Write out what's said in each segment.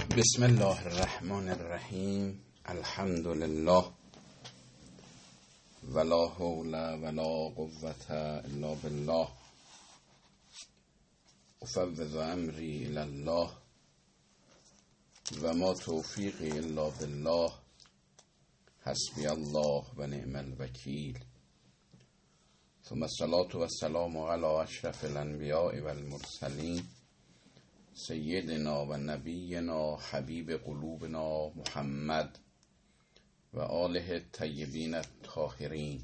بسم الله الرحمن الرحیم. الحمد لله ولا حول ولا قوة الا بالله. افوض امری الی الله و ما توفیقی الا بالله. حسبی الله و نعم الوکیل. ثم الصلاة و السلام علی اشرف الانبیاء و المرسلین سیدنا و نبینا حبیب قلوبنا محمد و آله الطیبین الطاهرین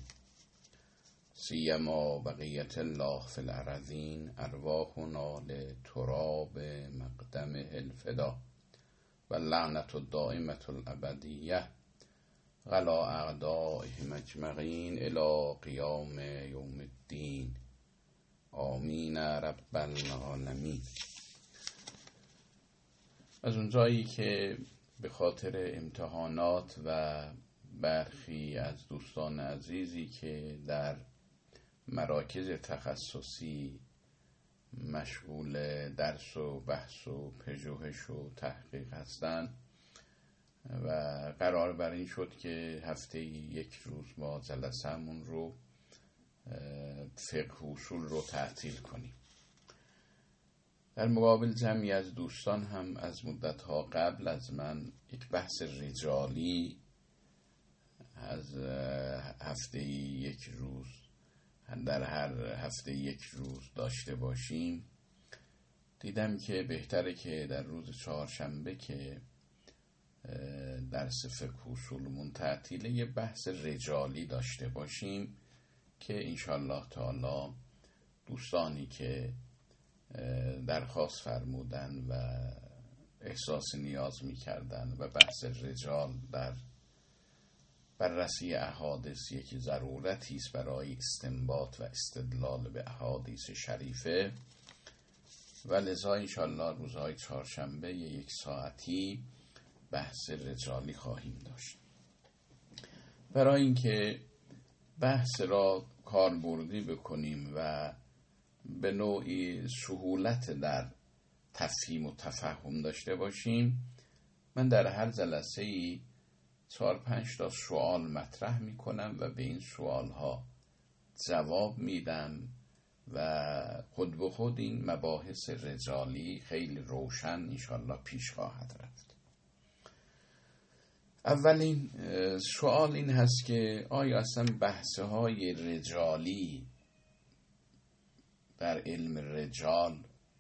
سیما بقیت الله فی الارضین. ارواحنا لتراب مقدمه الفدا و لعنت الدائمة الابدیه غلا اعدائهم اجمعین الی قیام یوم الدین. آمین رب العالمین. از اونجایی که به خاطر امتحانات و برخی از دوستان عزیزی که در مراکز تخصصی مشغول درس و بحث و پژوهش و تحقیق هستند و قرار بر این شد که هفته یک روز ما جلسه‌مون رو فقه اصول رو تعطیل کنیم. در مقابل جمعی از دوستان هم از مدتها قبل از من یک بحث رجالی از هفته یک روز در هر هفته یک روز داشته باشیم. دیدم که بهتره که در روز چهارشنبه که درس فقه اصولمون تعطیله یه بحث رجالی داشته باشیم که انشالله تعالی دوستانی که درخواست فرمودن و احساس نیاز می‌کردن و بحث رجال در بررسی احادیث یک ضرورتی است برای استنباط و استدلال به احادیث شریفه و لذا انشالله روزهای چهارشنبه یک ساعتی بحث رجالی خواهیم داشت. برای اینکه بحث را کاربردی بکنیم و به نوعی سهولت در تفهیم و تفهم داشته باشیم، من در هر جلسه‌ای 4-5 تا سوال مطرح میکنم و به این سوالها جواب میدم و خود به خود این مباحث رجالی خیلی روشن انشالله پیش خواهد رفت. اولین سوال این هست که آیا اصلا بحث‌های رجالی در علم رجال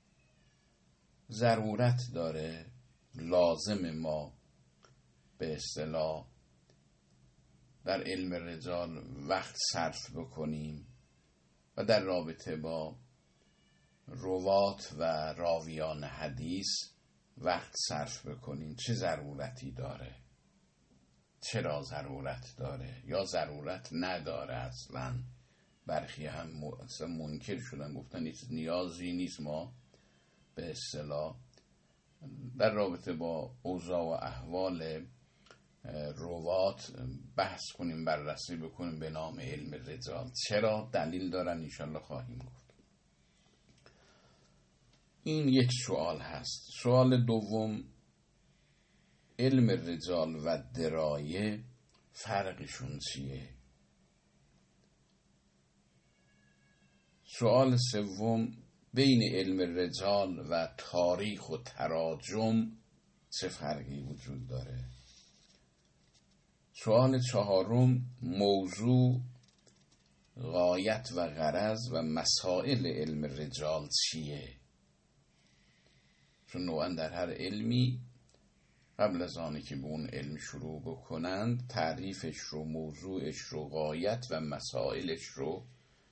ضرورت داره؟ لازم ما به اصطلاح در علم رجال وقت صرف بکنیم و در رابطه با روات و راویان حدیث وقت صرف بکنیم؟ چه ضرورتی داره؟ چرا ضرورت داره یا ضرورت نداره؟ اصلا برخی هم منکر شدن، گفتن هیچ نیازی نیست ما به اصطلاح در رابطه با اوضاع و احوال روات بحث کنیم، بررسی بکنیم به نام علم رجال. چرا؟ دلیل دارن، انشالله خواهیم گفت. این یک سوال هست. سوال دوم، علم رجال و درایه فرقشون چیه؟ سوال سوم، بین علم رجال و تاریخ و تراجم چه فرقی وجود داره؟ سوال چهارم، موضوع، غایت و غرض و مسائل علم رجال چیه؟ چون نوعا در هر علمی قبل از آنی که به اون علم شروع بکنند تعریفش رو، موضوعش رو، غایت و مسائلش رو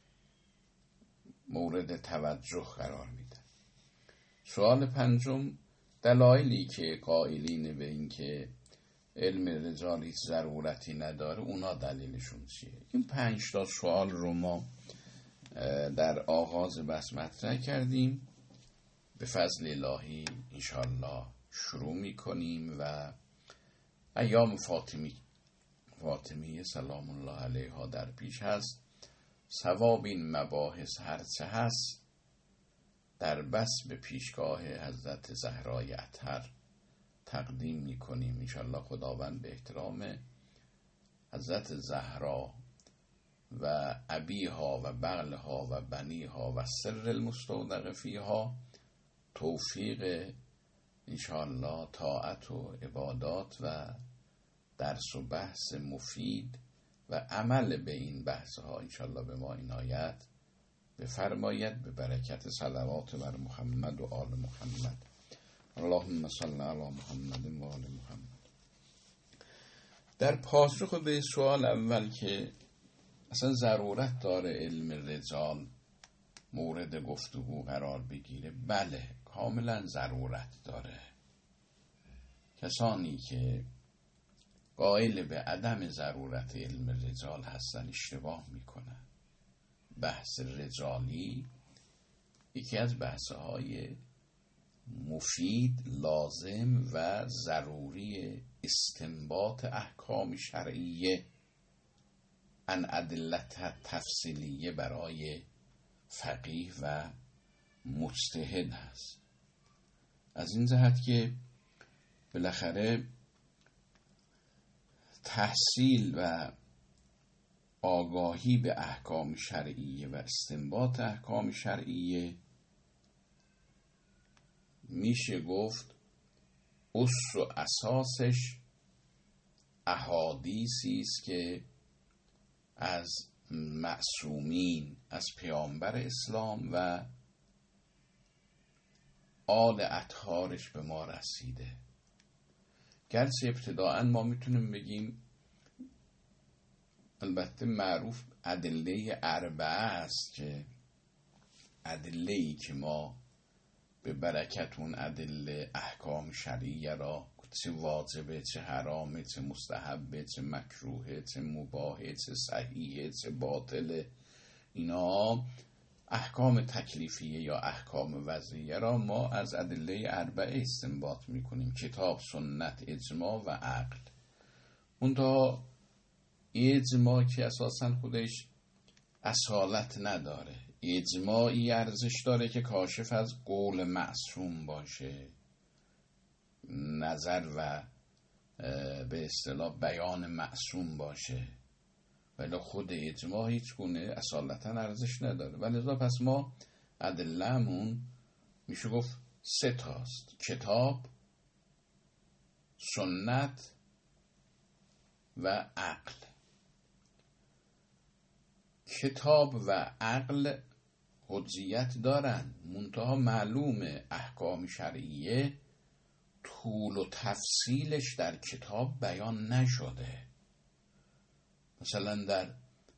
مورد توجه قرار میدن. سوال پنجم، دلایلی که قائلین به این که علم رجال هیچ ضرورتی نداره اونا دلیلشون چیه؟ این 5 تا سوال رو ما در آغاز بحث مطرح کردیم. به فضل الهی انشالله شروع میکنیم و ایام فاطمیه سلام الله علیها در پیش هست. ثواب این مباحث هرچه هست در بس به پیشگاه حضرت زهرای اطهر تقدیم میکنیم. انشالله خداوند به احترام حضرت زهرا و ابیها و بغلها و بنیها و سر المستودع فیها توفیق انشالله طاعت و عبادات و درس و بحث مفید و عمل به این بحث ها انشالله به ما عنایت بفرماید، به برکت صلوات بر محمد و آل محمد. اللهم صل علی محمد و آل محمد. در پاسخ به سوال اول که اصلا ضرورت داره علم رجال مورد گفتگو قرار بگیره، بله کاملا ضرورت داره. کسانی که قائل به عدم ضرورت علم رجال هستن اشتباه میکنن. بحث رجالی یکی از بحث‌های مفید، لازم و ضروری استنباط احکام شرعیه ان ادلت تفصیلیه برای فقیه و مجتهد هست. از این جهت که بالاخره تحصیل و آگاهی به احکام شرعیه و استنباط احکام شرعیه میشه گفت اصل و اساسش احادیثی است که از معصومین، از پیامبر اسلام و آل اطهارش به ما رسیده. گرچه ابتداعا ما میتونیم بگیم البته معروف ادله اربعه است که ادله‌ای که ما به برکت اون ادله احکام شرعیه را چه واجبه، چه حرامه، چه مستحبه، چه مکروهه، چه مباهه، چه صحیحه، چه باطله، اینا احکام تکلیفیه یا احکام وضعیه را ما از ادله اربعه استنباط میکنیم: کتاب، سنت، اجماع و عقل. منتها اجماع که اساساً خودش اصالت نداره، اجماعی ارزش داره که کاشف از قول معصوم باشه، نظر و به اصطلاح بیان معصوم باشه، ولی خود اجماع هیچ گونه اصالتا ارزش نداره. ولذا پس ما ادله‌مون میشه گفت 3 تاست: کتاب، سنت و عقل. کتاب و عقل حجیت دارن، منتها معلومه احکام شرعیه طول و تفصیلش در کتاب بیان نشده. مثلا در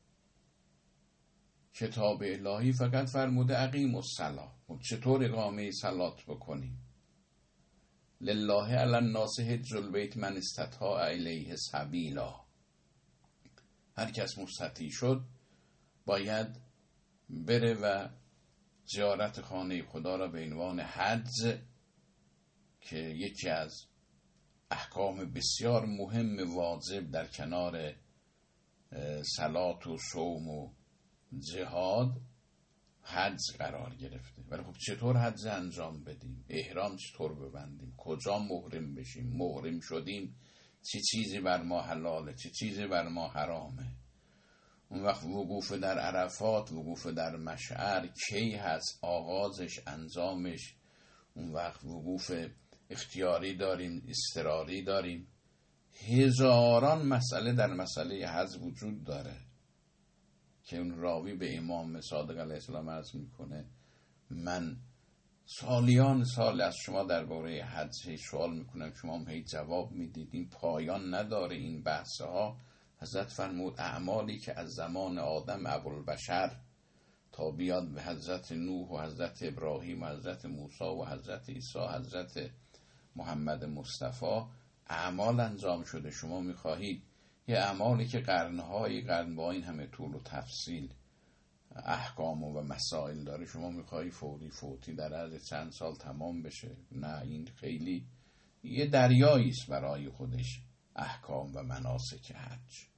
کتاب الهی فقط فرموده اقیموا الصلاة. چطور اقامه صلات بکنیم؟ لله علی الناس حج البیت من استطاع الیه سبیلا. هر کس مستطیع شد باید بره و زیارت خانه خدا را به عنوان حج، که یکی از احکام بسیار مهم واجب در کنار صلات و صوم و جهاد، حج قرار گرفته. ولی خب چطور حج انجام بدیم؟ احرام چطور ببندیم؟ کجا محرم بشیم؟ محرم شدیم چه چیزی بر ما حلاله، چه چیزی بر ما حرامه؟ اون وقت وقوف در عرفات، وقوف در مشعر کی هست؟ آغازش، انجامش. اون وقت وقوف اختیاری داریم، اضطراری داریم. هزاران مسئله در مسئله حج وجود داره که اون راوی به امام صادق علیه السلام عرض میکنه من سالیان سال از شما درباره حج سوال میکنم، شما هم هی جواب میدید، این پایان نداره این بحث ها. حضرت فرمود اعمالی که از زمان آدم ابوالبشر تا بیاد به حضرت نوح و حضرت ابراهیم و حضرت موسی و حضرت عیسی، حضرت محمد مصطفی، اعمال انجام شده. شما میخواهید یه اعمالی که قرن با این همه طول و تفصیل احکام و مسائل داره، شما میخواهی فوتی در عرض چند سال تمام بشه؟ نه، این خیلی یه دریایی است برای خودش احکام و مناسک حج.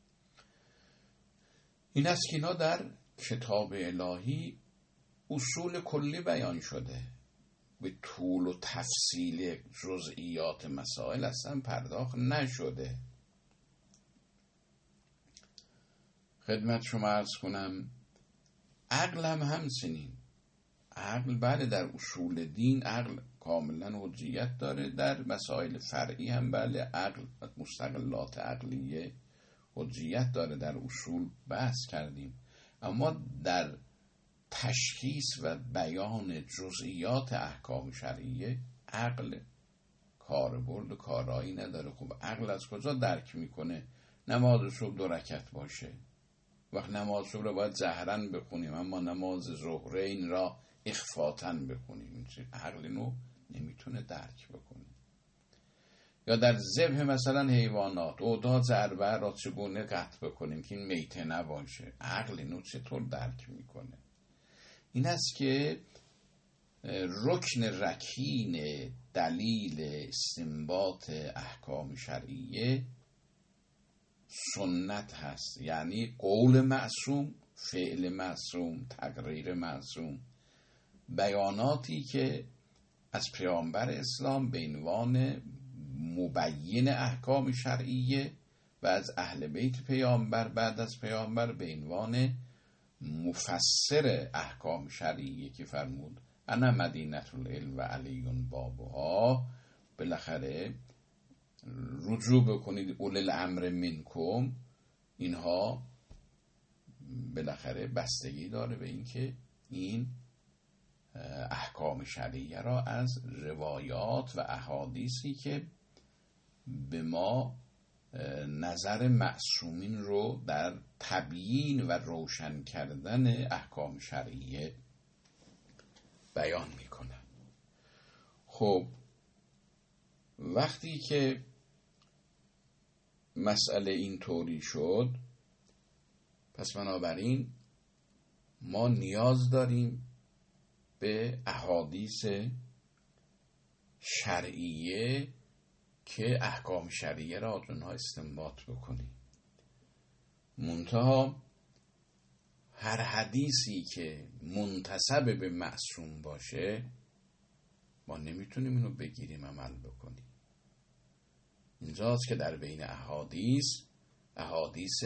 این است که اینا در کتاب الهی اصول کلی بیان شده. به طول و تفصیل جزئیات مسائل اصلا پرداخت نشده. خدمت شما عرض کنم عقل هم همچنین. عقل بله در اصول دین عقل کاملا حجیت داره، در مسائل فرعی هم بله عقل مستقلات عقلیه حجیت داره، در اصول بحث کردیم. اما در تشخیص و بیان جزئیات احکام شرعیه عقل کاربرد و کارایی نداره. خب عقل از کجا درک میکنه نماز صبح 2 رکعت باشه؟ وقت نماز صبح رو باید جهرن بخونیم اما نماز ظهرین را اخفاتن بخونیم. عقل اینو نمیتونه درک بکنه. یا در ذبح مثلا حیوانات اوداد اربعه را چگونه قطع بکنیم که این میته نباشه؟ عقل اینو چطور درک میکنه؟ این است که رکن رکین دلیل استنباط احکام شرعیه سنت هست، یعنی قول معصوم، فعل معصوم، تقریر معصوم، بیاناتی که از پیامبر اسلام به عنوان مبین احکام شرعیه و از اهل بیت پیامبر بعد از پیامبر به عنوان مفسر احکام شرعیه که فرمود انا مدینة العلم و علی بابها. بالاخره رجوع بکنید اولی الامر منکم. اینها بالاخره بستگی داره به اینکه این احکام شرعیه را از روایات و احادیثی که به ما نظر معصومین رو در تبیین و روشن کردن احکام شرعیه بیان میکنن. خب وقتی که مسئله این طوری شد پس بنابراین ما نیاز داریم به احادیث شرعیه که احکام شرعیه را از اونها استنباط بکنیم. منتها هر حدیثی که منتسب به معصوم باشه ما نمیتونیم اینو بگیریم عمل بکنیم. اینجاست که در بین احادیث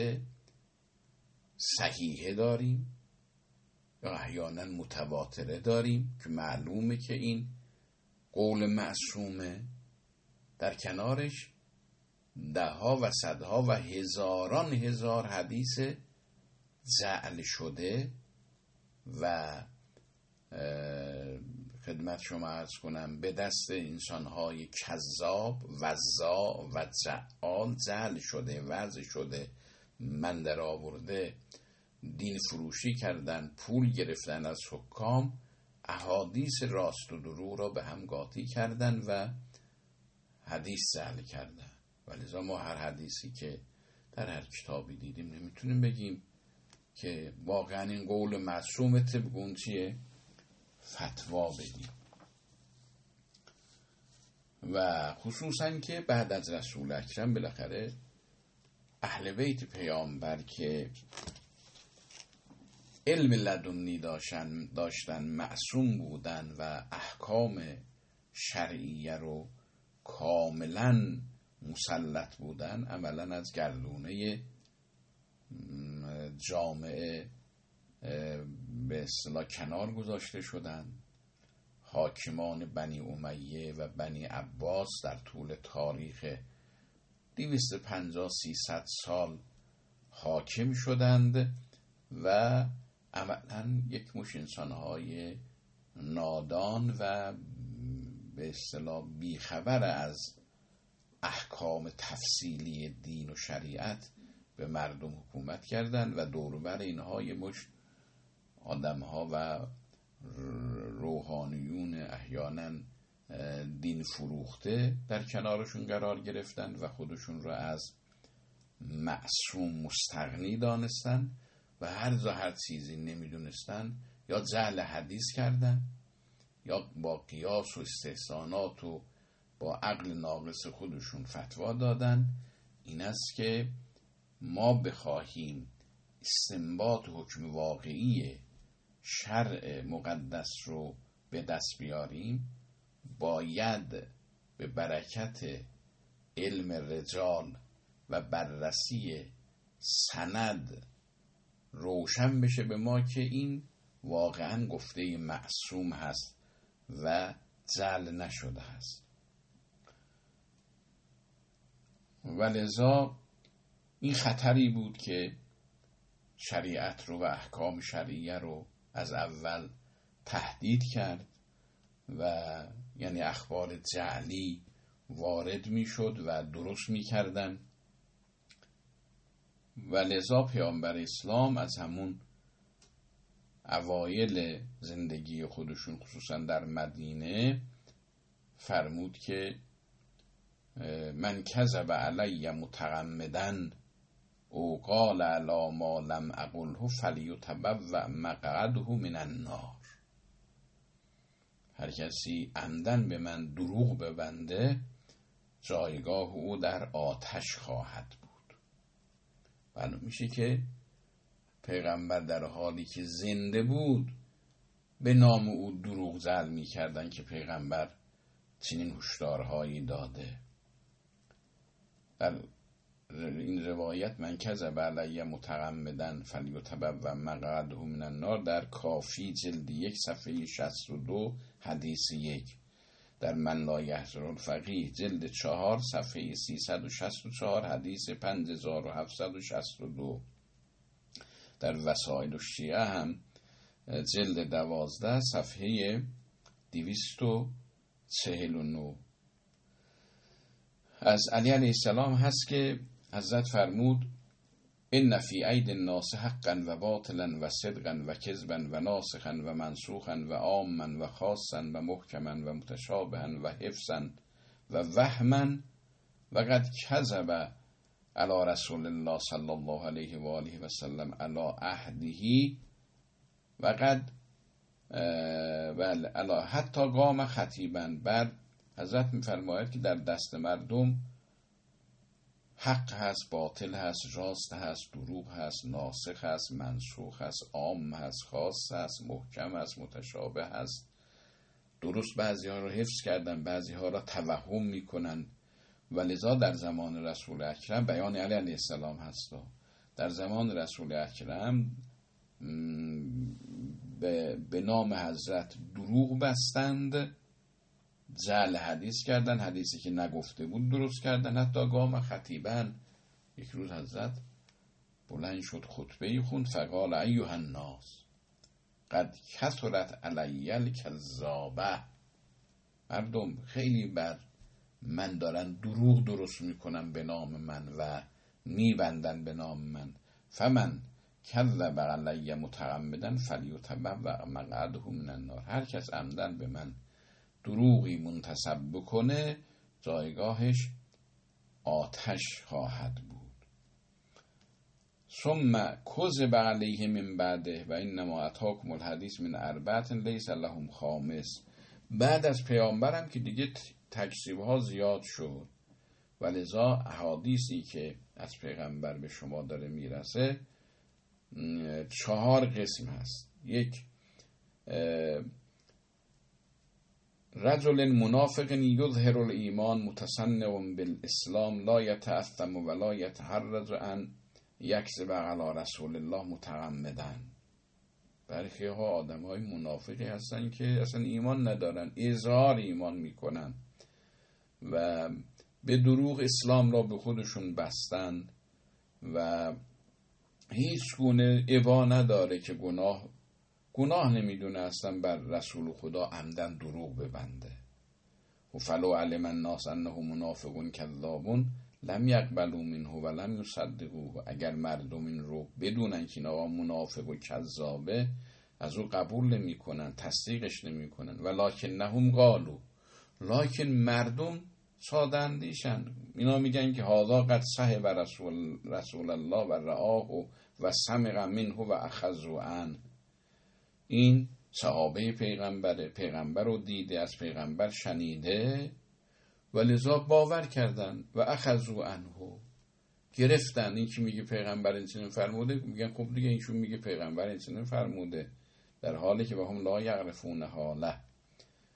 صحیحه داریم یا احیانا متواتره داریم که معلومه که این قول معصومه، در کنارش دهها و صدها و هزاران هزار حدیث جعل شده و خدمت شما عرض کنم به دست انسانهای کذاب وزا و جعال جعل شده، وضع شده، من در آورده، دین فروشی کردن، پول گرفتن از حکام، احادیث راست و دروغ را به هم قاطی کردن و حدیث جعل کردن. ولذا ما هر حدیثی که در هر کتابی دیدیم نمیتونیم بگیم که واقعا این قول معصوم طبق اون چیه فتوا بدیم. و خصوصا که بعد از رسول اکرم بالاخره اهل بیت پیامبر که علم لدنی داشتن معصوم بودن و احکام شرعیه رو کاملا مسلط بودن، عملا از گردونه جامعه به اصطلاح کنار گذاشته شدن. حاکمان بنی امیه و بنی عباس در طول تاریخ 250-300 سال حاکم شدند و عملا یک مش انسانهای نادان و به اصطلاح بیخبر از احکام تفصیلی دین و شریعت به مردم حکومت کردند و دوربر اینها یه مش آدمها و روحانیون احیانا دین فروخته در کنارشون قرار گرفتن و خودشون را از معصوم مستغنی دانستن و هر چیزی نمیدونستن یا جعل حدیث کردن یا با قیاس و استحسانات و با عقل ناقص خودشون فتوا دادن. این است که ما بخواهیم استنباط حکم واقعی شرع مقدس رو به دست بیاریم باید به برکت علم رجال و بررسی سند روشن بشه به ما که این واقعا گفته معصوم هست و جعل نشده هست. ولذا این خطری بود که شریعت رو و احکام شرعیه رو از اول تهدید کرد و یعنی اخبار جعلی وارد می شد و درست می کردن. ولذا پیامبر اسلام از همون اوایل زندگی خودشون خصوصا در مدینه فرمود که من کذب علی متعمدا او قال علی ما لم اقله فلیتبوأ مقعده من النار. هر کسی عمدن به من دروغ ببنده جایگاه او در آتش خواهد بود. معلوم میشه که پیغمبر در حالی که زنده بود به نام او دروغ زد میکردن که پیغمبر چنین هشدارهایی داده. در این روایت من کذب علی متعمدا فلیتبوأ مقعده من النار در کافی جلد 1 صفحه 62 حدیث 1، در من لا یحضر الفقیه جلد 4 صفحه 364 حدیث 5762، در وسائل الشیعه هم جلد 12 صفحه 249 از علی علیه السلام هست که حضرت فرمود ان فی اید الناس حقا و باطلا و صدقا و کذبا و ناسخا و منسوخا و عاما و خاصا و محکما و متشابها و حفظا و وهما و قد کذب علی رسول الله صلی الله علیه و آله و سلم علی عهده و قد حتی قام خطیبا. بعد حضرت میفرماید که در دست مردم حق هست، باطل هست، راست هست، دروغ هست، ناسخ هست، منسوخ هست، عام هست، خاص هست، محکم هست، متشابه هست. درست بعضی ها رو حفظ کردن، بعضی ها را توهم میکنن. ولذا در زمان رسول اکرم بیان علی علیه السلام هست، در زمان رسول اکرم به نام حضرت دروغ بستند، جعل حدیث کردن، حدیثی که نگفته بود درست کردن. حتی قام خطیبن، یک روز حضرت بلند شد خطبه خوند فقال ایها الناس قد کثرت علی الکذابه، مردم خیلی بر من دارن دروغ درست میکنن به نام من و میبندن به نام من. فمن کذب علی متعمدا فلیتبوأ مقعده من النار. هر کس عمدن به من دروغی منتسب بکنه جایگاهش آتش خواهد بود. ثم کذب علیه من بعده و انما اتاکم الحدیث من اربعة لیس لهم خامس. بعد از پیامبرم که دیگه تکذیب ها زیاد شد، ولذا احادیثی که از پیغمبر به شما داره میرسه 4 قسم هست. یک، رجل منافق یظهر الایمان متصنع بالاسلام لا یتأثم ولا یتحرج ان یکذب علی رسول الله متعمدا. برخی ها آدم های منافقی هستن که اصلا ایمان ندارن، اظهار ایمان میکنن و به دروغ اسلام را به خودشون بستن و هیچ گونه ابا نداره که گناه نمیدونه اصلا بر رسول خدا عمدن دروغ ببنده. و فلو علم الناس انه منافق کذاب لم یقبلوا منه و لم یصدقوه. اگر مردم این رو بدونن که این آقا منافق و کذابه از او قبول نمی کنن، تصدیقش نمی کنن. ولکنهم قالوا، لکن مردم ساده اندیشن، اینا میگن که هذا قد صحب رسول الله و رآه و سمع منه و اخذوا عنه. این صحابه پیغمبر رو دیده، از پیغمبر شنیده و لذا باور کردن و اخذوا عنه، گرفتن. این که میگه پیغمبر این چنین فرموده، میگن خب دیگه اینشون میگه پیغمبر این چنین فرموده، در حالی که هم لا یعرفون حاله.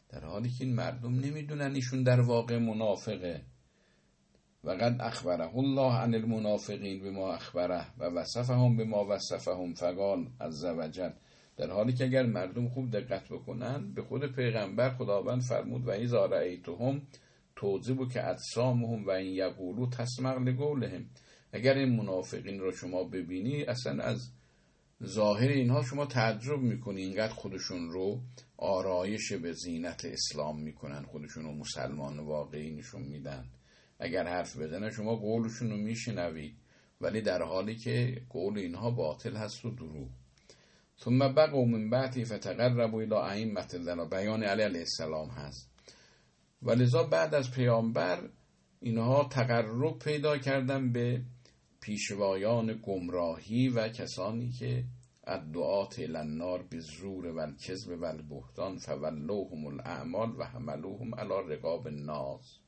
در حالی که این مردم نمیدونن ایشون در واقع منافقه. و قد اخبره الله عن المنافقین بما اخبره و وصفهم بما وصفهم فقال عز وجل. در حالی که اگر مردم خوب دقت بکنن به خود پیغمبر خداوند فرمود و اذا رأیتهم تعجبک اجسامهم و ان یقولوا تسمع لقولهم. اگر این منافقین رو شما ببینی اصلا از ظاهر اینها شما تعجب میکنی، اینقدر خودشون رو آرایش به زینت اسلام میکنن، خودشون رو مسلمان واقعی نشون میدن. اگر حرف بزنن شما قولشون رو میشنوید، ولی در حالی که قول اینها باطل هست و دروغ. ثم بقوا من بعد فتقربوا الی ائمة الضلال، بیان علیه السلام هست. ولذا بعد از پیامبر اینها تقرب پیدا کردن به پیشوایان گمراهی و کسانی که الدعات الی النار بالزور و الکذب و البهتان فولوهم الاعمال و حملوهم علی رقاب الناس.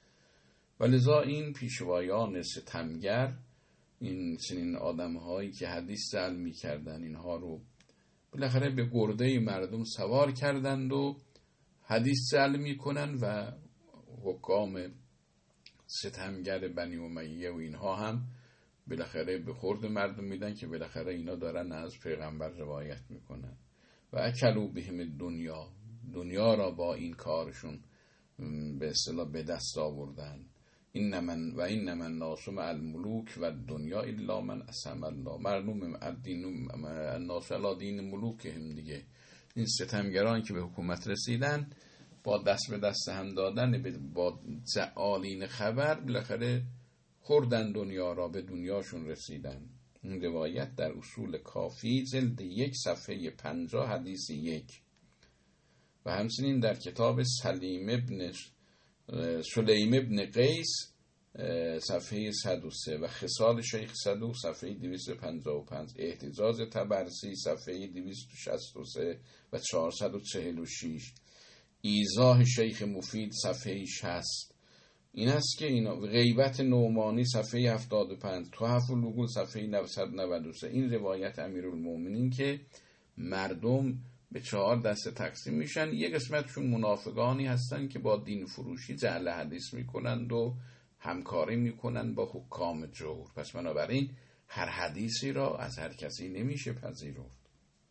ولذا این پیشوایان ستمگر، این چنین آدم‌هایی که حدیث زل می‌کردن، اینها رو بالاخره به گرده مردم سوار کردند و حدیث زل می‌کنن و حکام ستمگر بنی امیه و اینها هم بالاخره به خورد مردم میدن که بالاخره اینا دارن از پیغمبر روایت میکنن. و اکلوا بهم دنیا را با این کارشون به اصطلاح به دست آوردن. انما الناس مع الملوک و دنیا الا من عصم الله. مردم الناس علی دین ملوکهم دیگه. این ستمگران که به حکومت رسیدن با دست به دست هم دادن با جعالین خبر بالاخره خوردن دنیا را، به دنیاشون رسیدن. این روایت در اصول کافی جلد 1 صفحه 50 حدیث 1 و همچنین در کتاب سلیم ابن قیس صفحه 103 و خصال شیخ صدوق صفحه 255، احتجاج طبرسی صفحه 263 و 446، ایضاح شیخ مفید صفحه 60. این است که اینا غیبت نعمانی صفحه 75، تحف العقول صفحه 993. این روایت امیرالمومنین که مردم به 4 دسته تقسیم میشن. یک قسمتشون منافقانی هستن که با دین فروشی جعل حدیث میکنند و همکاری میکنند با حکام جور. پس بنابراین هر حدیثی را از هر کسی نمیشه پذیرفت.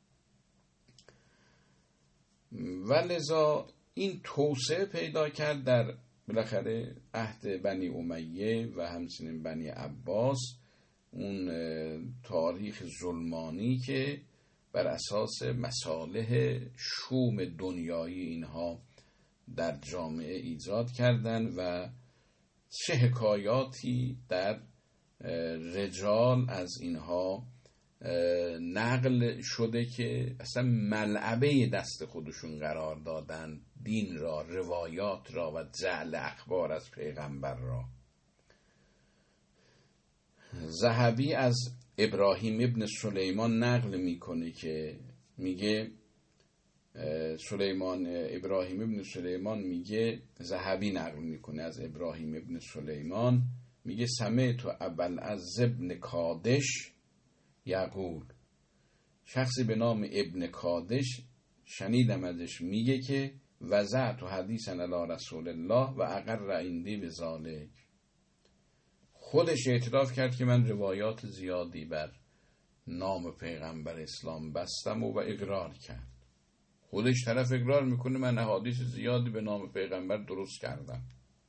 ولذا این توسعه پیدا کرد در بالاخره عهد بنی امیه و همچنین بنی عباس، اون تاریخ ظلمانی که بر اساس مصالح شوم دنیایی اینها در جامعه ایجاد کردن و چه حکایاتی در رجال از اینها نقل شده که اصلا ملعبه دست خودشون قرار دادن دین را، روایات را و جعل اخبار از پیغمبر را. ذهبی از ابراهیم ابن سلیمان نقل میکنه که میگه ابراهیم ابن سلیمان میگه، ذهبی نقل میکنه از ابراهیم ابن سلیمان میگه سمعت ابوالعز ابن کادش یقول، شخصی به نام ابن کادش شنیدم ازش میگه که وضعت حدیثا علی رسول الله و اقر عندی بذالک. خودش اعتراف کرد که من روایات زیادی بر نام پیغمبر اسلام بستم و اقرار کرد. خودش طرف اقرار میکنه من احادیث زیادی به نام پیغمبر درست کردم.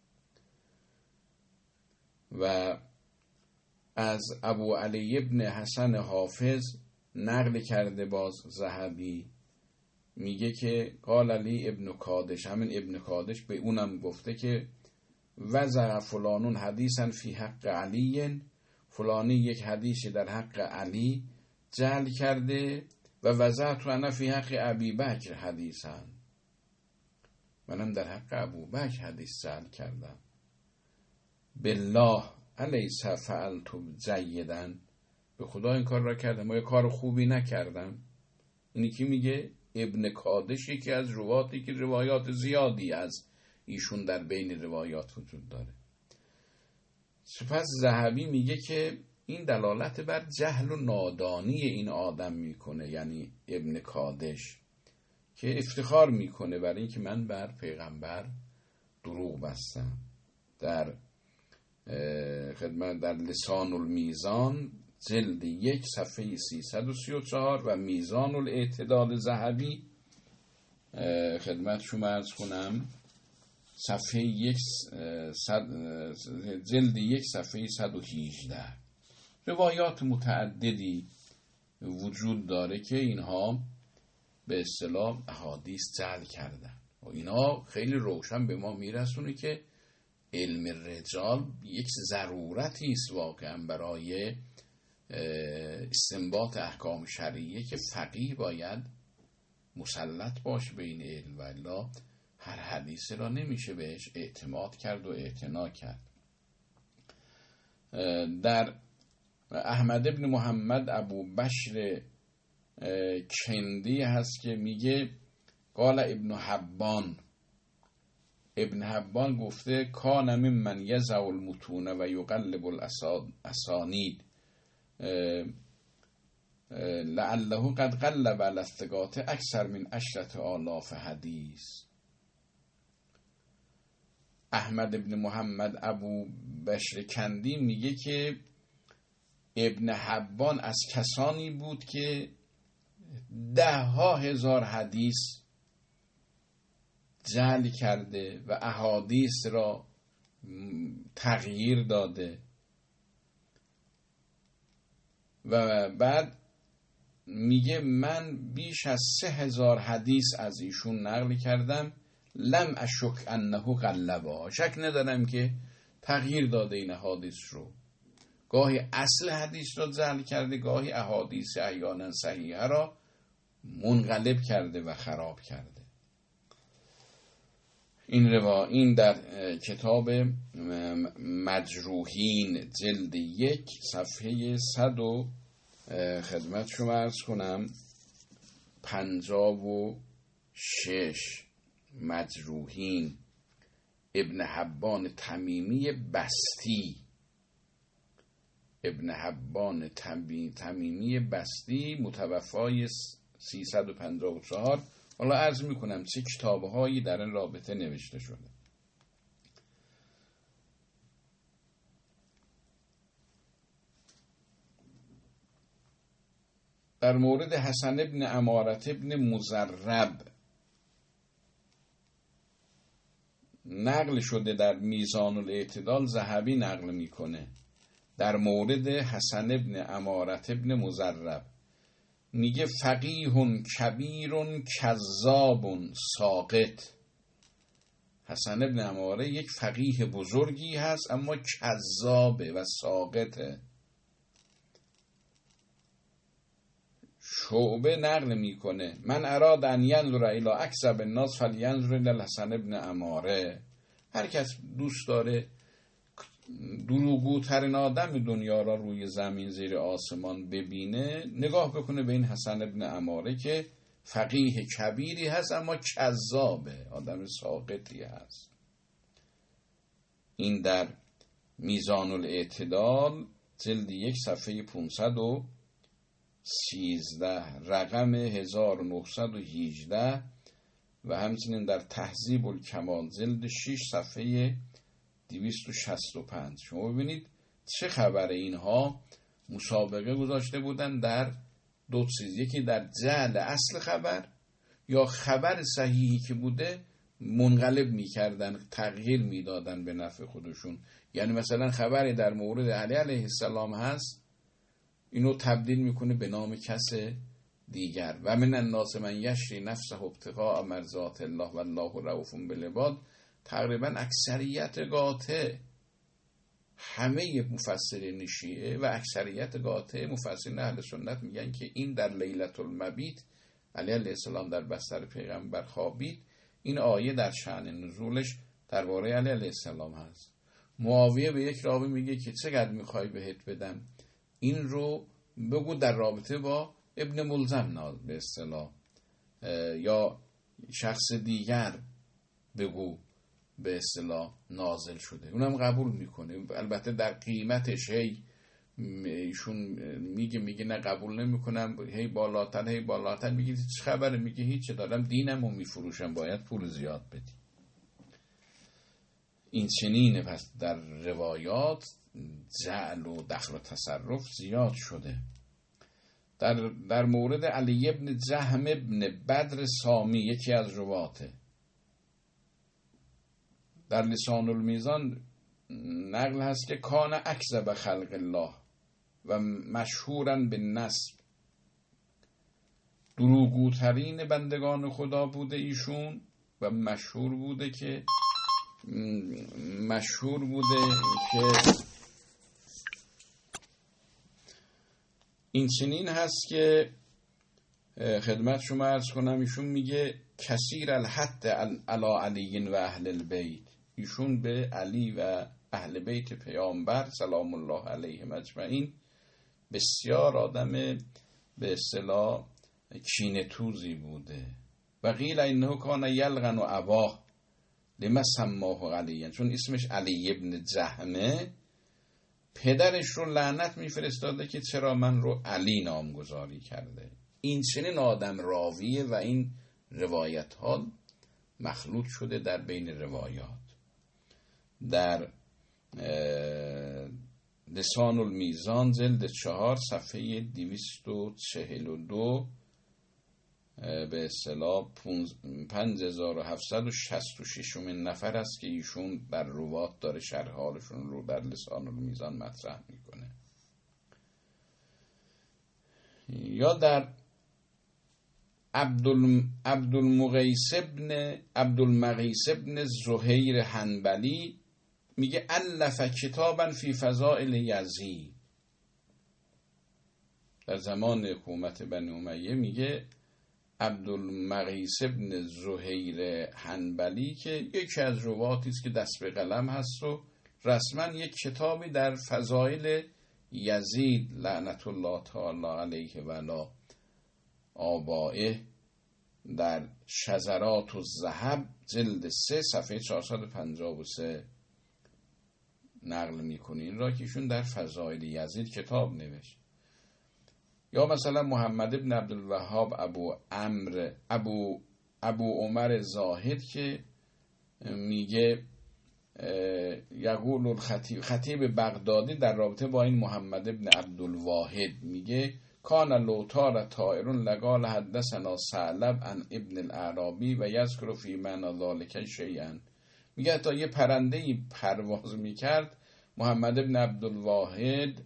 و از ابو علی ابن حسن حافظ نقل کرده باز ذهبی میگه که قال علی ابن کادش، همین ابن کادش به اونم گفته که وضع فلانون حدیثا فی حق علی، فلانی یک حدیثی در حق علی جعل کرده و وضعت انا فی حق ابی بکر حدیثا، منم در حق ابو بکر حدیث جعل کردم. بالله الیس فعلت جیدا، به خدا این کار را کردم، ما یه کار خوبی نکردم. اینی که میگه ابن کادش، یکی از رواتی که روایات زیادی از ایشون در بین روایات وجود داره. سپس ذهبی میگه که این دلالت بر جهل و نادانی این آدم میکنه، یعنی ابن کادش، که افتخار میکنه برای اینکه من بر پیغمبر دروغ بستم. در خدمت در لسان المیزان جلد 1 صفحه 334 و میزان الاعتدال ذهبی خدمت شما عرض کنم صفحه 1 جلد 1 صفحه 118 روایات متعددی وجود داره که اینها به اصطلاح احادیث جعل کردن و اینا خیلی روشن به ما میرسونه که علم رجال یک ضرورتی است واقعا برای استنباط احکام شرعیه که فقیه باید مسلط باشه به این علم و الا هر حدیث را نمیشه بهش اعتماد کرد و اعتنا کرد. در احمد ابن محمد ابو بشر کندی هست که میگه قال ابن حبان گفته کان ممن یزع المتون و یقلب الاسانید لعله قد قلب على الثقات اکثر من 10,000 حدیث. احمد ابن محمد ابو بشر کندی میگه که ابن حبان از کسانی بود که 10,000 حدیث جعل کرده و احادیث را تغییر داده و بعد میگه من بیش از 3,000 حدیث از ایشون نقل کردم لم اشک انه قلبها، شک ندارم که تغییر داده این احادیث رو، گاهی اصل حدیث را جعل کرده، گاهی احادیث احیانا صحیحه را منقلب کرده و خراب کرده. این در کتاب مجروحین جلد 1 صفحه 100 خدمت شما عرض کنم 56 مجروحین ابن حبان تمیمی بستی متوفای 354. حالا عرض میکنم چه کتابهایی در این رابطه نوشته شده. در مورد حسن ابن عمارة ابن مزرب نقل شده در میزان الاعتدال ذهبی نقل میکنه. در مورد حسن ابن عمارة ابن مزرب میگه فقیه کبیر کذاب ساقط. حسن ابن عماره یک فقیه بزرگی هست اما کذابه و ساقطه. شعبه نقل میکنه من اراد ان ینظر الی اکذب الناس فلینظر الی الحسن ابن عماره. هر کس دوست داره دروغگوترین آدم دنیا را روی زمین زیر آسمان ببینه نگاه بکنه به این حسن ابن عماره که فقیه کبیری هست اما کذابه، آدم ساقطی هست. این در میزان الاعتدال جلد 1 صفحه 513 رقم 1918 و همچنین در تهذیب الکمال جلد 6 صفحه 265. شما ببینید چه خبر. اینها مسابقه گذاشته بودن در دو چیز، یکی در جعل اصل خبر یا خبر صحیحی که بوده منقلب میکردن، تغییر میدادن به نفع خودشون. یعنی مثلا خبری در مورد علی علیه السلام هست اینو تبدیل میکنه به نام کس دیگر. و من الناس من یشری نفسه ابتغاء مرضات الله والله رؤوف بالعباد. تقریبا اکثریت قاطع همه مفسرین شیعه و اکثریت قاطع مفسرین اهل سنت میگن که این در لیلة المبیت علی علیه السلام در بستر پیغمبر خوابید. این آیه در شأن نزولش درباره علی علیه السلام هست. معاویه به یک راوی میگه که چقدر میخوای بهت بدم، این رو بگو در رابطه با ابن ملزم به اصطلاح یا شخص دیگر بگو به اصطلاح نازل شده. اونم قبول میکنه، البته در قیمتش هی ایشون میگه نه قبول نمیکنم، هی بالاتر میگه چه خبره؟ میگه هیچ، دارم دینمو میفروشم، باید پول زیاد بدی. این چنینه. پس در روایات جعل و دخل و تصرف زیاد شده. در مورد علی ابن جهم ابن بدر سامی، یکی از رواته، در لسان المیزان نقل هست که کان اکذب خلق الله و مشهورا به نسب، دروغگوترین بندگان خدا بوده ایشون و مشهور بوده که این چنین هست که خدمت شما عرض کنم، ایشون میگه کثیر الحد علی علی و اهل البیت، ایشون به علی و اهل بیت پیامبر سلام الله علیهم اجمعین بسیار آدم به اصطلاح کینه توزی بوده. و قیل انه کان یلغن و اباه لما سماه علی، چون اسمش علی ابن جهمه، پدرش رو لعنت میفرستاده که چرا من رو علی نامگذاری کرده. این چنین آدم راویه و این روایت ها مخلوط شده در بین روایات. در لسان المیزان جلد 4 صفحه 242 به اصطلاح 5766 نفر است که ایشون در روات داره شرح حالشون رو در لسان المیزان مطرح میکنه. یا در عبدالمغیث ابن زهیر حنبلی میگه الف کتابا فی فضائل یزید، در زمان حکومت بنی امیه میگه عبدالمغیث ابن زهیر حنبلی که یکی از رواتی است که دست به قلم هست و رسما یک کتابی در فضائل یزید لعنت الله تعالی علیه و علی آبائه در شذرات الذهب جلد 3 صفحه 453 نقل میکنه این را که ایشون در فضائل یزید کتاب نوشت. یا مثلا محمد ابن عبدالوهاب ابو عمر زاهد که میگه یقول الخطیب بغدادی در رابطه با این محمد ابن عبدالواحد میگه کان لوتار طائرون لقال حدثنا ثعلب عن ابن الاعرابی و یذکر فی معنی ذلک شیئا، میگه تا یه پرنده‌ای پرواز میکرد محمد ابن عبدالواحد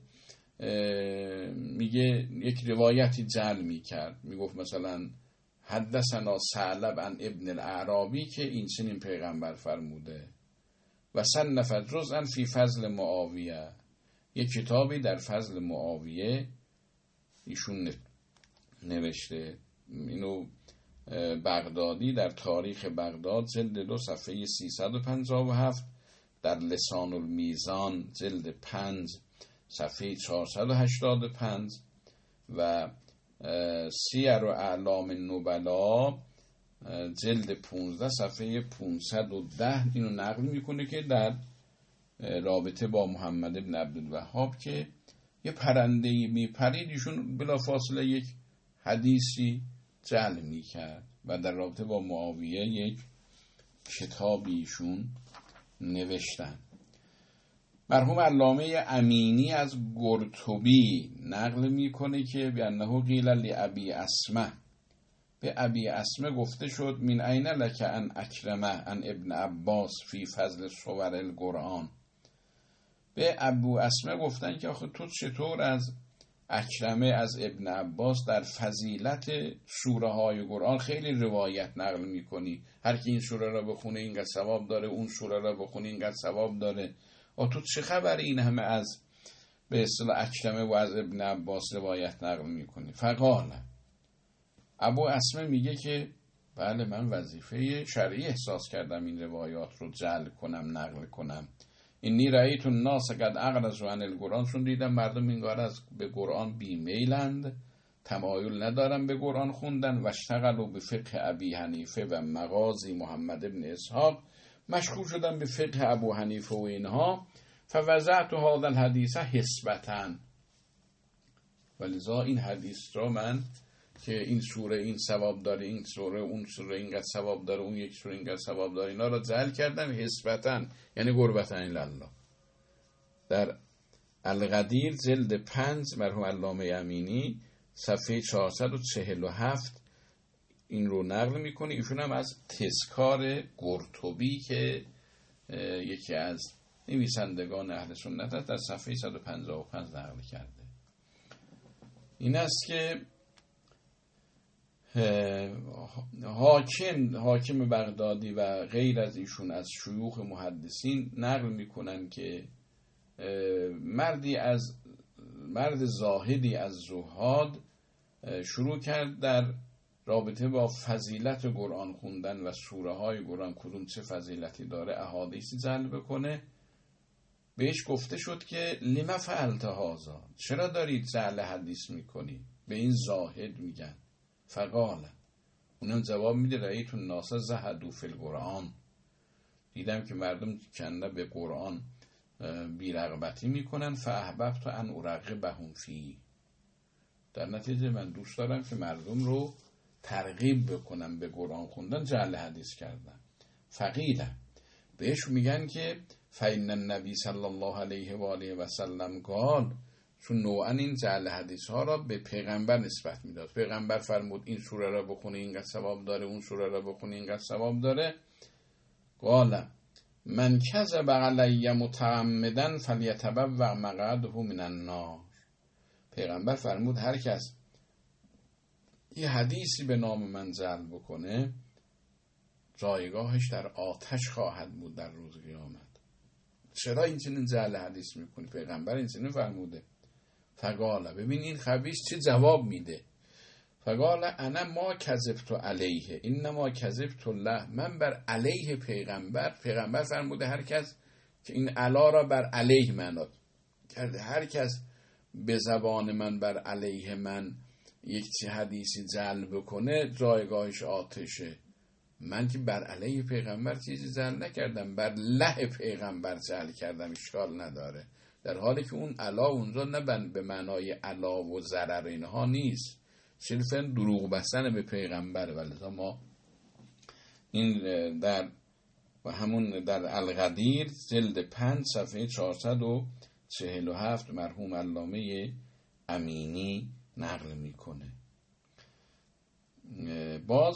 میگه یک روایتی جعل میکرد، میگفت مثلا حدثنا ثعلب عن ابن الاعرابی که این چنین پیغمبر فرموده و صنف جزءا فی فضل معاویه، یک کتابی در فضل معاویه ایشون نوشته. اینو بغدادی در تاریخ بغداد جلد 2 صفحه 357، در لسان المیزان جلد 5 صفحه 485 و سیر و اعلام النبلا جلد 15 صفحه 510 اینو نقل میکنه که در رابطه با محمد ابن عبدالوهاب که یه پرنده‌ای میپرید ایشون بلا فاصله یک حدیثی جعل میکرد و در رابطه با معاویه یک کتابی ایشون نوشتن. مرحوم علامه امینی از قرطبی نقل میکنه که بانه قیل لابی اسمه، به ابی اسمه گفته شد من این لک ان اکرمه ان ابن عباس فی فضل صور القرآن، به ابو اسمه گفتن که آخه تو چطور از اکرمه از ابن عباس در فضیلت سوره های قرآن خیلی روایت نقل میکنی، هر کی این سوره را بخونه اینقدر ثواب داره، اون سوره را بخونه اینقدر ثواب داره، تو چه خبر این همه از به اصطلاح اکرمه و از ابن عباس روایت نقل میکنی؟ فقال ابو اسمه میگه که بله من وظیفه شرعی احساس کردم این روایات رو جعل کنم نقل کنم. اینی رأیت الناس قد اغرضوا عن القرآن، چون دیدم مردم اینگار از به قرآن بیمیلند، تمایل ندارن به قرآن خوندن، و اشتغلوا به فقه ابی حنیفه و مغازی محمد ابن اسحاق، مشغول شدن به فقه ابو حنیفه و اینها. فوضعت هذا الحدیث حسبتاً، ولذا این حدیث را من که این سوره این ثواب داره، این سوره اون سوره اینقدر ثواب داره، اون یک سوره اینقدر ثواب داره، اینا را جعل کردم حسبتاً، یعنی قربتاً الله. در القدیر جلد 5 مرحوم علامه امینی صفحه 447 این رو نقل میکنه. ایشون هم از تذکار قرطبی که یکی از نویسندگان اهل سنت است در صفحه 155 نقل کرده. این است که حاکم بغدادی و غیر از ایشون از شیوخ محدثین نقل میکنن که مرد زاهدی از زهاد شروع کرد در رابطه با فضیلت قرآن خوندن و سوره های قرآن کدوم چه فضیلتی داره احادیثی جلب بکنه. بهش گفته شد که لما فعلت هذا، چرا دارید جعل حدیث میکنی؟ به این زاهد میگن. فقال، اونم جواب میده رأیت الناس زهدوا فی القرآن، دیدم که مردم کنده به قرآن بی‌رغبتی میکنن، فاحببت ان ارغبهم فی، در نتیجه من دوست دارم که مردم رو ترغیب بکنم به قرآن خوندن، جعل حدیث کردن. فقیل، بهش میگن که فإن النبی صلی الله علیه و آله و سلم قال، چون نوعا این جعل حدیث ها را به پیغمبر نسبت میداد. پیغمبر فرمود این سوره را بخونی اینقدر ثواب داره، اون سوره را بخونی اینقدر ثواب داره. قال من کذب علی متعمدا فلیتبوأ مقعده من النار. پیغمبر فرمود هر کس یه حدیثی به نام من جعل بکنه جایگاهش در آتش خواهد بود در روز قیامت. چرا این چنین جعل حدیث میکنی؟ پیغمبر این چنین فرموده. فقال، ببین این خبیث چه جواب میده. فقال انا ما کذبت علیه انما کذبت الله، من بر علیه پیغمبر فرموده هر کس که این علا را بر علیه معنا کرده، هر کس به زبان من بر علیه من یک چه حدیثی جعل بکنه جایگاهش آتشه. من که بر علیه پیغمبر چیزی جعل نکردم، بر له پیغمبر جعل کردم، اشکال نداره. در حالی که اون علا اونجا نه به معنای علا و ضرر اینها نیست، صرفاً دروغ بستن به پیغمبر. ولذا ما این در و همون در القدیر جلد 5 صفحه 447 مرحوم علامه امینی نقل میکنه. باز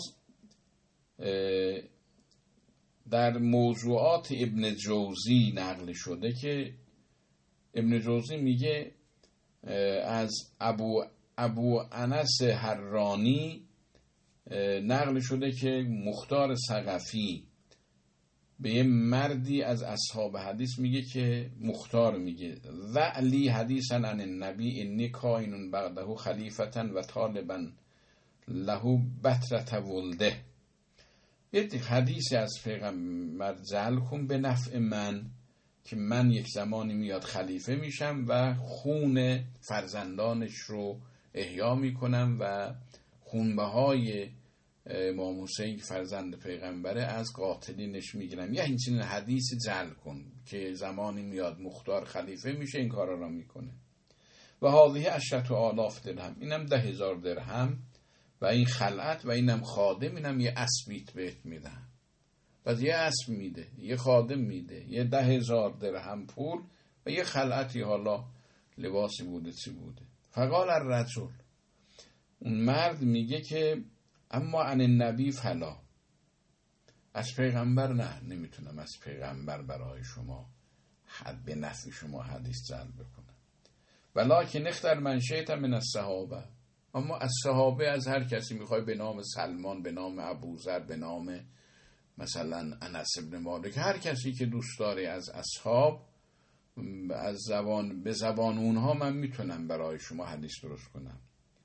در موضوعات ابن جوزی نقل شده که ابن جوزی میگه از ابو انس حرانی نقل شده که مختار ثقفی به یه مردی از اصحاب حدیث میگه که مختار میگه و علی حدیثا عن النبی انی کائن بعده خلیفتا و طالبا له بترة ولده، یه حدیثی از پیغمبر جعل کن به نفع من که من یک زمانی میاد خلیفه میشم و خون فرزندانش رو احیا میکنم و خونبهای امام حسین فرزند پیغمبره از قاتلینش میگیرم. یه همچین حدیثی جعل کن که زمانی میاد مختار خلیفه میشه این کارا را میکنه. و هذه 10,000 درهم، اینم 10,000 درهم و این خلعت و اینم خادم، اینم یه اسبیت بهت میدن. پس یه اسب میده، یه خادم میده، یه 10,000 درهم پول و یه خلعتی، حالا لباسی بوده چی بوده. فقال الرجل، اون مرد میگه که اما عن النبی فلا، از پیغمبر نه، نمیتونم از پیغمبر برای شما به نفع شما حدیث جعل بکنم. ولکن اختر من شئت من الصحابه، اما از صحابه از هر کسی میخوای، به نام سلمان، به نام ابوذر، به نام مثلا انس ابن مالک، هر کسی که دوست داره از اصحاب، از زبان به زبان اونها من میتونم برای شما حدیث درست کنم.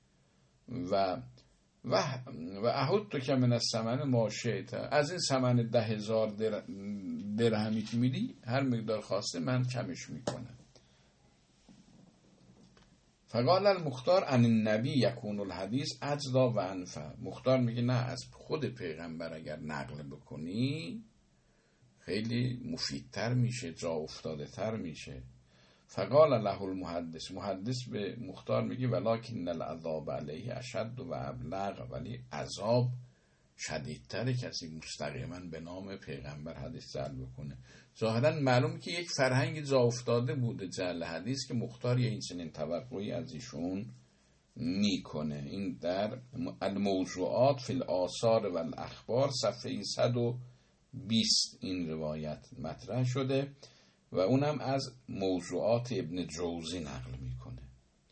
و احد تو که من از ثمن ما شئت، از این ثمن 10,000 درهمی که میدی هر مقدار خواسته من کمش میکنم. فقال المختار عن النبی یکون الحدیث اجزا و انفع، مختار میگه نه، از خود پیغمبر اگر نقل بکنی خیلی مفیدتر میشه، جا افتاده تر میشه. فقال له محدث به مختار میگه ولکن العذاب علیه اشد و ابلغ، ولی عذاب شدیدتر کسی مستقیما به نام پیغمبر حدیث جعل بکنه. ظاهرا معلوم که یک فرهنگ جا افتاده بوده جعل حدیث که مختار یه این چنین توقعی از ایشون میکنه. این در الموضوعات فی الاثار و الاخبار صفحه 120 این روایت مطرح شده و اونم از موضوعات ابن جوزی نقل میکنه.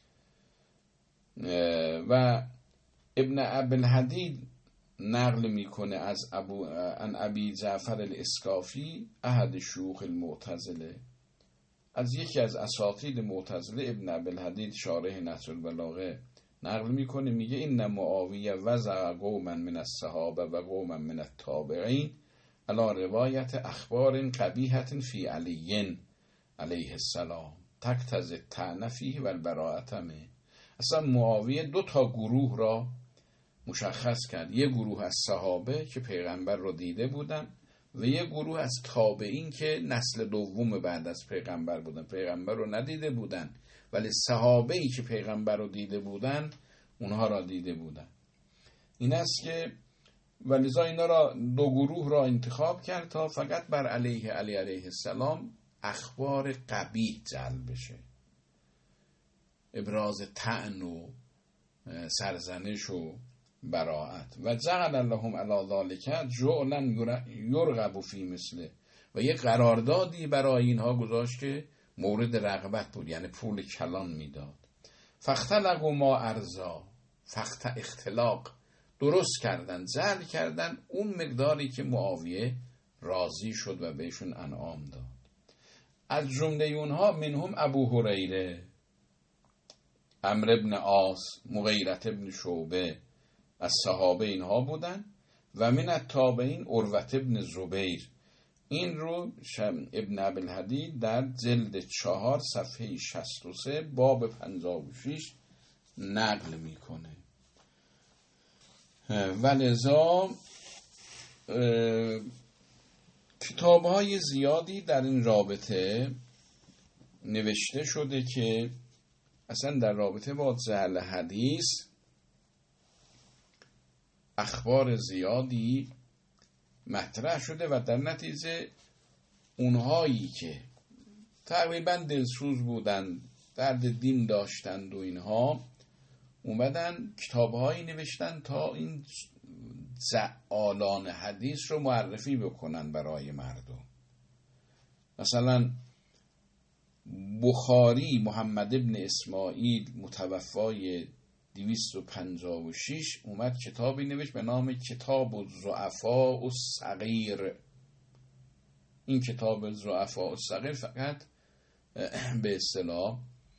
و ابن ابوالحدید نقل میکنه از ابی جعفر الاسکافی احد شیوخ المعتزله، از یکی از اساطید معتزله ابن ابوالحدید شارح نهج البلاغه نقل میکنه، میگه این معاویه وضع قوما من الصحابه و قوما من التابعین علی روایت اخبار قبیحة فی علی علیه السلام تقتضی الطعن فیه و البراءة منه. اصلا معاویه 2 گروه را مشخص کرد، یه گروه از صحابه که پیغمبر رو دیده بودن و یه گروه از تابعین که نسل دوم بعد از پیغمبر بودن، پیغمبر رو ندیده بودن ولی صحابه‌ای که پیغمبر رو دیده بودن اونها را دیده بودن. این است که ولذا اینا را 2 گروه را انتخاب کرد تا فقط بر علیه علی علیه السلام اخبار قبیح جلب بشه، ابراز طعن و سرزنش و براءت. و جعل لهم علی ذلک جعلا یرغب فی مثله، و یه قراردادی برای اینها گذاشت که مورد رغبت بود، یعنی پول کلان میداد. فاختلقوا ما ارزا، اختلاق درست کردن، جعل کردن اون مقداری که معاویه راضی شد و بهشون انعام داد. از جمله اونها منهم ابو هریره، عمرو بن عاص، مغیرة بن شعبه، از صحابه اینها بودن. و من التابعین عروة بن زبیر. این رو ابن ابوالحدید در جلد 4 صفحه 63 باب 56 نقل میکنه. ولذا کتاب‌های زیادی در این رابطه نوشته شده که اصلا در رابطه با جعل حدیث اخبار زیادی مطرح شده و در نتیجه اونهایی که تقریبا دلسوز بودن، درد دین داشتند و اینها اومدن کتابهایی نوشتن تا این زعالان حدیث رو معرفی بکنن برای مردم. مثلا بخاری محمد ابن اسماعیل متوفای 256 اومد کتابی نوشت به نام کتاب الضعفاء الصغیر. این کتاب الضعفاء الصغیر فقط به اصطلاح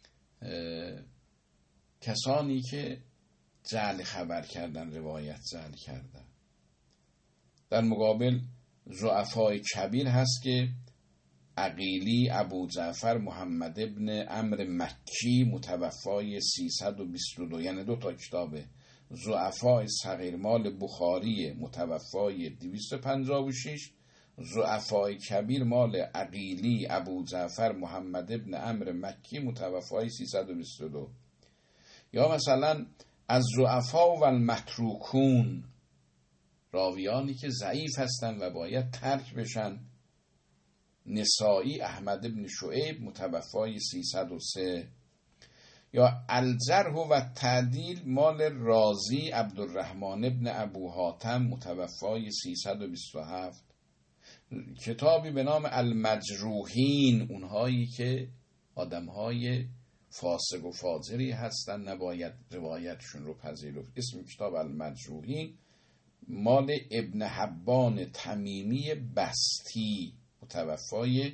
کسانی که جعل خبر کردن، روایت جعل کردن. در مقابل ضعفای کبیر هست که عقیلی ابو جعفر محمد ابن عمرو مکی متوفای 322، یعنی 2 کتابه. ضعفای صغیر مال بخاری متوفای 256، ضعفای کبیر مال عقیلی ابو جعفر محمد ابن عمرو مکی متوفای 322. یا مثلا از ضعفا و المتروکون، راویانی که ضعیف هستند و باید ترک بشن، نسائی احمد ابن شعیب متوفای 303. یا الجرح و تعدیل مال رازی عبدالرحمن ابن ابو حاتم متوفای 327. کتابی به نام المجروحین، اونهایی که آدمهای فاسق و فاجری هستن نباید روایتشون رو پذیرفت. اسم کتاب المجروحین مال ابن حبان تمیمی بستی متوفای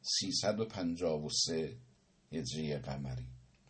353 هجری قمری.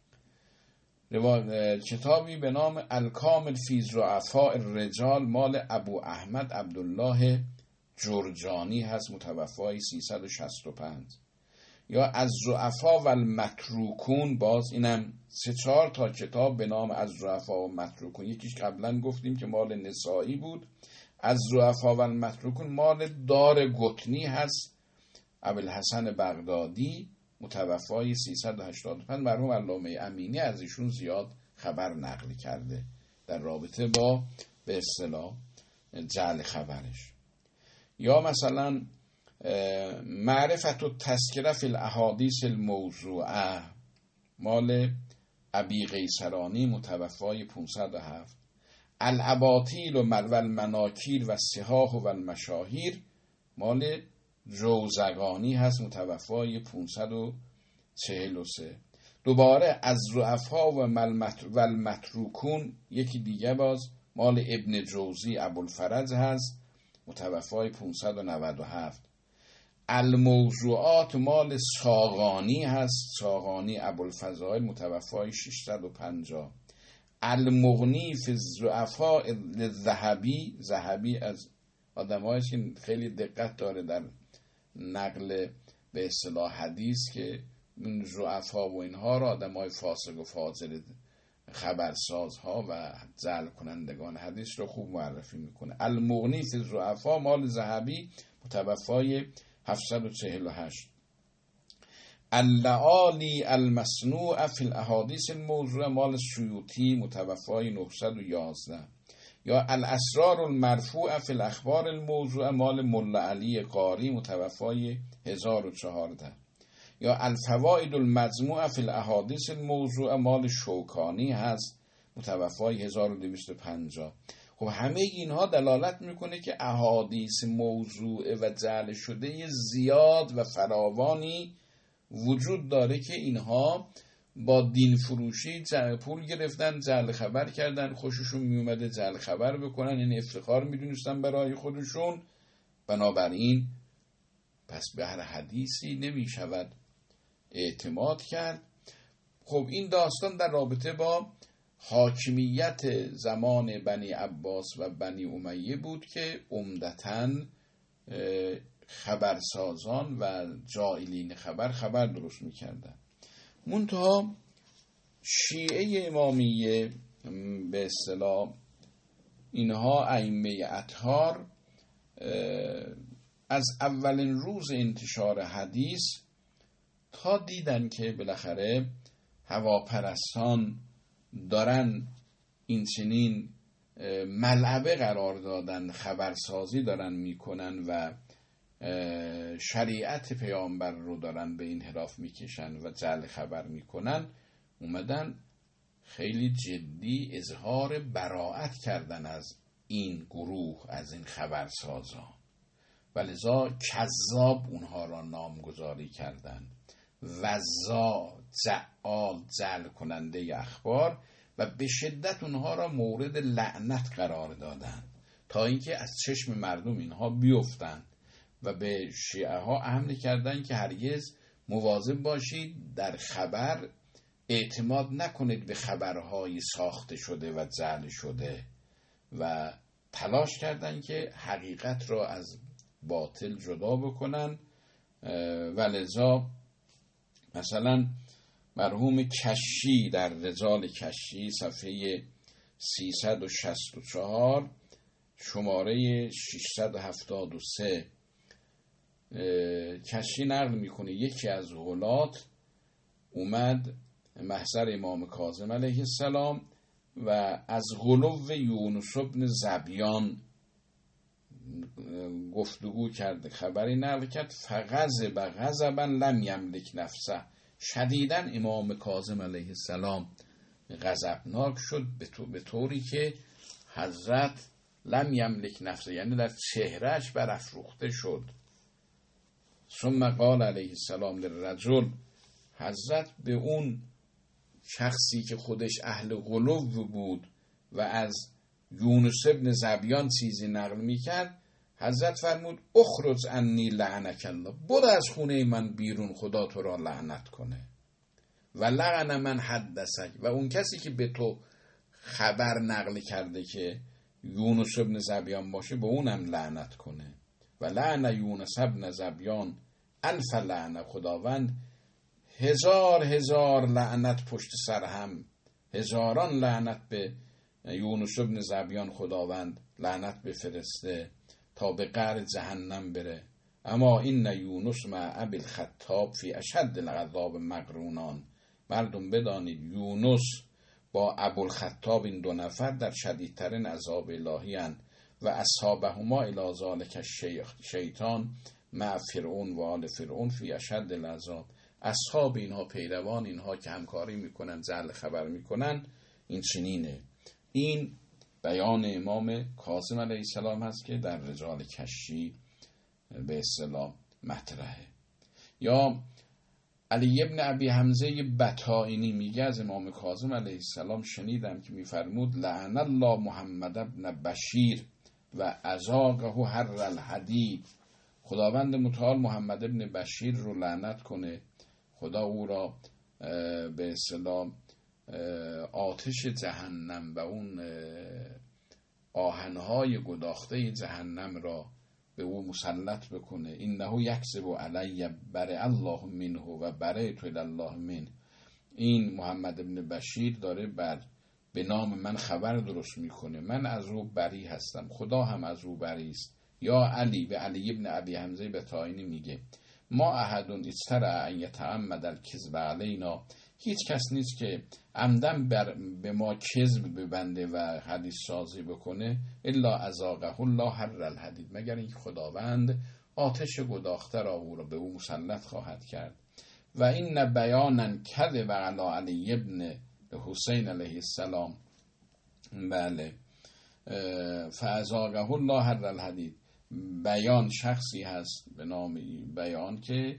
کتابی به نام الکامل فی ضعفاء الرجال مال ابو احمد عبدالله جرجانی هست متوفای 365. یا از ضعفا و المتروکون، باز اینم 3-4 کتاب به نام از ضعفا و متروکون. یکیش قبلا گفتیم که مال نسائی بود. از ضعفا و المتروکون مال دار گتنی هست ابوالحسن بغدادی متوفای 385. مرحوم علامه امینی از ایشون زیاد خبر نقل کرده در رابطه با به اصطلاح جعل خبرش. یا مثلا معرفت و تذکره فی الاحادیث الموضوعه مال ابی قیصرانی متوفای 507. الاباطیل و المناکیر و الصحاح و المشاهیر مال جوزگانی هست متوفای 543. دوباره از ضعفا و المتروکون یکی دیگه باز مال ابن جوزی ابوالفرج هست متوفای 597. الموضوعات مال ساغانی هست، ساغانی ابوالفضائل متوفای 650. المغنی فی الضعفاء للذهبی، ذهبی از آدم‌هایی که خیلی دقت داره در نقل به اصطلاح حدیث که این ضعفا و اینها را آدم‌های فاسق و فاجر خبرسازها و جعل کنندگان حدیث رو خوب معرفی میکنه. المغنی فی الضعفاء مال ذهبی متوفای 748. اللعالی المصنوع فی الاحادیث الموضوع مال سیوطی متوفای 911. یا الاسرار المرفوع فی الاخبار الموضوع مال ملا علی قاری متوفای 1014. یا الفوائد المجموع فی الاحادیث الموضوع مال شوکانی هست متوفای 1250. خب همه اینها دلالت میکنه که احادیث موضوع و جعل شده زیاد و فراوانی وجود داره که اینها با دین فروشی پول گرفتن، جعل خبر کردن، خوششون میومده جعل خبر بکنن، این افتخار میدونستن برای خودشون. بنابراین پس به هر حدیثی نمیشود اعتماد کرد. خب این داستان در رابطه با حاکمیت زمان بنی عباس و بنی امیه بود که عمدتاً خبرسازان و جاهلین خبر درست میکردن. منتها شیعه امامیه به اصطلاح اینها ائمه اطهار از اولین روز انتشار حدیث تا دیدن که بالاخره هواپرستان دارن این چنین ملعبه قرار دادن، خبرسازی دارن میکنن و شریعت پیامبر رو دارن به انحراف میکشن و جعل خبر میکنن، اومدن خیلی جدی اظهار براءت کردن از این گروه، از این خبرسازان، ولذا کذاب اونها را نامگذاری کردن، وزا، جعال، جعل کننده اخبار، و به شدت اونها را مورد لعنت قرار دادن تا اینکه از چشم مردم اینها بیفتن و به شیعه ها امر کردن که هرگز مواظب باشید در خبر اعتماد نکنید به خبرهای ساخته شده و جعل شده، و تلاش کردن که حقیقت را از باطل جدا بکنن. ولذا مثلا مرحوم کشی در رجال کشی صفحه 364 شماره 673 کشی نقل میکنه یکی از غلات اومد محضر امام کاظم علیه السلام و از غلو یونس بن زبیان گفتگو کرد، خبری نقل کرد. فغضب غضبا لم یملک نفسه، شدیداً امام کاظم علیه السلام غضبناک شد به طوری که حضرت لم یملک نفسه، یعنی در چهرهش برافروخته شد. ثم قال علیه السلام للرجل، حضرت به اون شخصی که خودش اهل غلو بود و از یونس ابن زبیان چیزی نقل میکرد، حضرت فرمود اخرج عنی لعنک الله، برو از خونه من بیرون، خدا تو را لعنت کنه. و لعن من حدثک، و اون کسی که به تو خبر نقل کرده که یونس ابن زبیان باشه به اونم لعنت کنه. و لعن یونس ابن زبیان الف لعنه، خداوند هزار لعنت پشت سر هم، هزاران لعنت به یونس ابن زبیان خداوند لعنت بفرسته تا به قعر جهنم بره. اما این یونس مع ابی الخطاب فی اشد العذاب مقرونان. مردم بدانید یونس با ابوالخطاب این دو نفر در شدیدترین عذاب الهی اند و اصحابهما الی ذلک شیطان مع فرعون و آل فرعون فی اشد العذاب. اصحاب اینها، پیروان اینها که همکاری میکنن، زل خبر میکنن، این چنینه. این بیان امام کاظم علیه السلام هست که در رجال کشی به اصطلاح مطرحه. یا علی ابن ابی حمزه بطائنی میگه از امام کاظم علیه السلام شنیدم که میفرمود لعن الله محمد ابن بشیر و ازاقه حر الحدید. خداوند متعال محمد ابن بشیر رو لعنت کنه، خدا او را به اصطلاح آتش جهنم و اون آهنهای گداخته جهنم را به او مسلط بکنه. اینه یکذب علی برئ الله منه و برئت الله منه. این محمد ابن بشیر داره به نام من خبر درست میکنه، من از او بری هستم، خدا هم از او بری است. یا علی، به علی ابن ابی حمزه بطائنی میگه ما احد اجترأ ان یتعمد الکذب علینا، هیچ کس نیست که عمدن به ما کذب ببنده و حدیث سازی بکنه الا اذاقه الله حر الحدید، مگر اینکه خداوند آتش گداخته را او را به او مسلط خواهد کرد. و این بیانا کذب علی علی ابن حسین علیه السلام، بله، فاذاقه الله حر الحدید. بیان شخصی هست به نام بیان که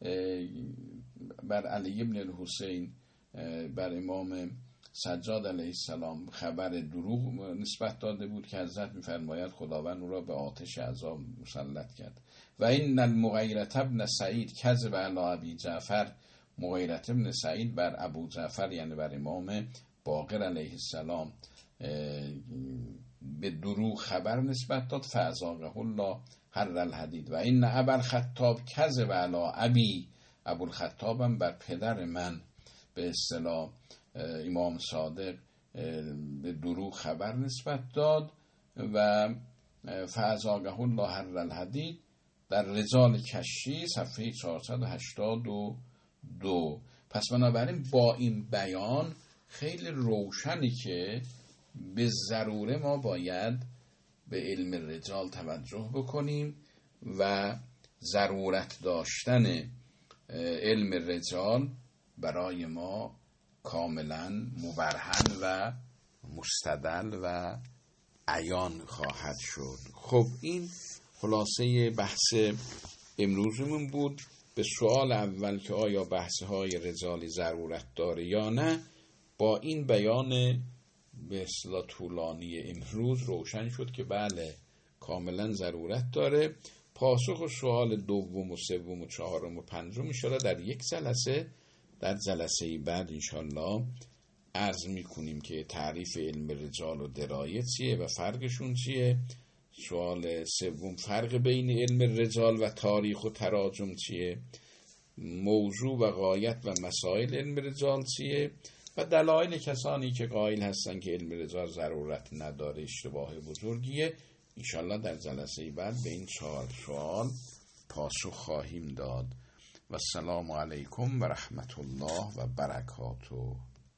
بر علی ابن الحسین، بر امام سجاد علیه السلام خبر دروغ نسبت داده بود که حضرت می‌فرماید خداوند او را به آتش عذاب مسلط کرد. و این المغیرة ابن سعید کذب علی ابی جعفر، مغیرة ابن سعید بر ابو جعفر یعنی بر امام باقر علیه السلام به دروغ خبر نسبت داد، فاذاقه الله حر الحدید. و این ابوالخطاب کذب علی ابی، ابوالخطاب هم بر پدر من به اصطلاح امام صادق به دروغ خبر نسبت داد و فاذاقه الله حر الحدید در رجال کشی صفحه 482. پس بنابراین با این بیان خیلی روشنی که به ضروره ما باید به علم رجال توجه بکنیم و ضرورت داشتن علم رجال برای ما کاملا مبرهن و مستدل و عیان خواهد شد. خب این خلاصه بحث امروزمون بود. به سوال اول که آیا بحث‌های رجالی ضرورت داره یا نه، با این بیان به اصطلاح طولانی امروز روشن شد که بله کاملا ضرورت داره. پاسخ و سوال دوم و سوم و چهارم و پنجم انشاءالله در یک جلسه، در جلسه بعد انشاءالله عرض میکنیم که تعریف علم رجال و درایت چیه و فرقشون چیه. سوال سوم فرق بین علم رجال و تاریخ و تراجم چیه، موضوع و غایت و مسائل علم رجال چیه و دلایل کسانی که قائل هستن که علم رجال ضرورت نداره اشتباه بزرگیه. انشالله در جلسه بعد به این 4 سوال پاسخ خواهیم داد. و السلام علیکم و رحمت الله و برکاته.